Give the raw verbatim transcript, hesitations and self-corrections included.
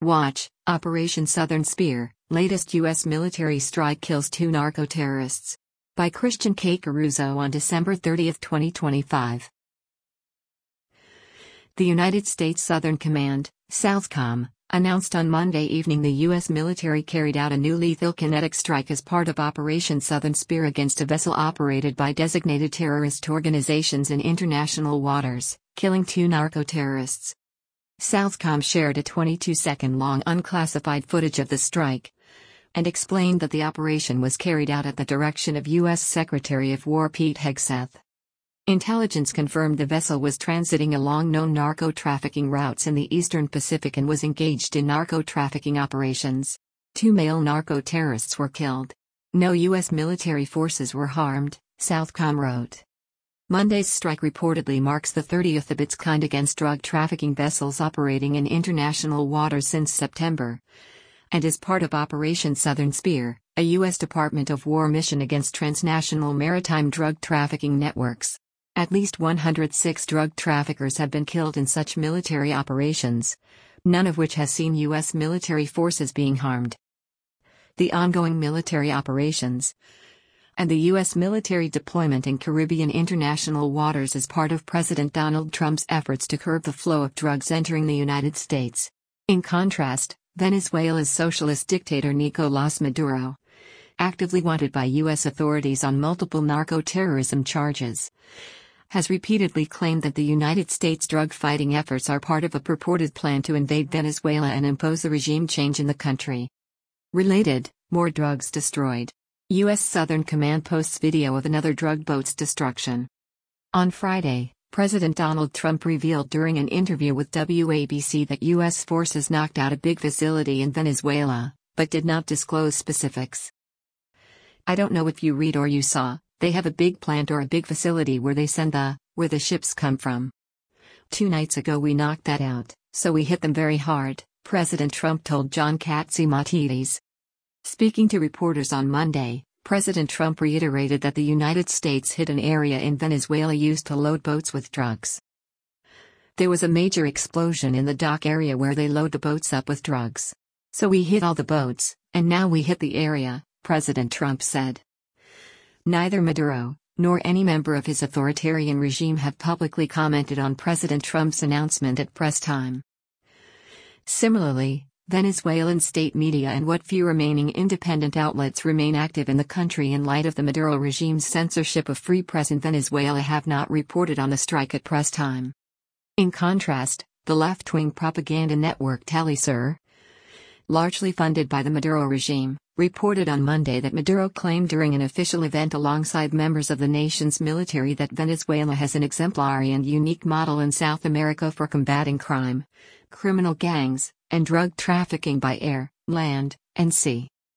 Watch, Operation Southern Spear, latest U S military strike kills two narco-terrorists. By Christian K. Caruso on December thirtieth, twenty twenty-five. The United States Southern Command, SOUTHCOM, announced on Monday evening the U S military carried out a new lethal kinetic strike as part of Operation Southern Spear against a vessel operated by designated terrorist organizations in international waters, killing two narco-terrorists. SOUTHCOM shared a twenty-two second long unclassified footage of the strike and explained that the operation was carried out at the direction of U S Secretary of War Pete Hegseth. Intelligence confirmed the vessel was transiting along known narco-trafficking routes in the eastern Pacific and was engaged in narco-trafficking operations. Two male narco-terrorists were killed. No U S military forces were harmed, SOUTHCOM wrote. Monday's strike reportedly marks the thirtieth of its kind against drug trafficking vessels operating in international waters since September, and is part of Operation Southern Spear, a U S Department of War mission against transnational maritime drug trafficking networks. At least one hundred six drug traffickers have been killed in such military operations, none of which has seen U S military forces being harmed. The ongoing military operations and the U S military deployment in Caribbean international waters is part of President Donald Trump's efforts to curb the flow of drugs entering the United States. In contrast, Venezuela's socialist dictator Nicolás Maduro, actively wanted by U S authorities on multiple narco-terrorism charges, has repeatedly claimed that the United States drug-fighting efforts are part of a purported plan to invade Venezuela and impose a regime change in the country. Related, more drugs destroyed. U S Southern Command posts video of another drug boat's destruction. On Friday, President Donald Trump revealed during an interview with W A B C that U S forces knocked out a big facility in Venezuela, but did not disclose specifics. "I don't know if you read or you saw, they have a big plant or a big facility where they send the, where the ships come from. Two nights ago we knocked that out, so we hit them very hard," President Trump told John Catsimatidis. Speaking to reporters on Monday, President Trump reiterated that the United States hit an area in Venezuela used to load boats with drugs. "There was a major explosion in the dock area where they load the boats up with drugs. So we hit all the boats, and now we hit the area," President Trump said. Neither Maduro, nor any member of his authoritarian regime have publicly commented on President Trump's announcement at press time. Similarly, Venezuelan state media and what few remaining independent outlets remain active in the country in light of the Maduro regime's censorship of free press in Venezuela have not reported on the strike at press time. In contrast, the left-wing propaganda network Telesur, largely funded by the Maduro regime, reported on Monday that Maduro claimed during an official event alongside members of the nation's military that Venezuela has an exemplary and unique model in South America for combating crime, criminal gangs, and drug trafficking by air, land, and sea.